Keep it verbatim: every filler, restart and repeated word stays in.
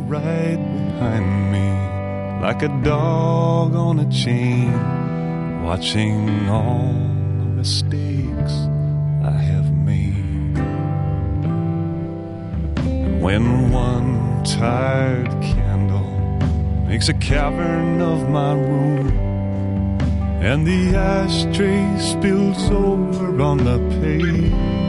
right behind me, like a dog on a chain, watching all the mistakes I have made. And when one tired candle makes a cavern of my room, and the ashtray spills over on the page,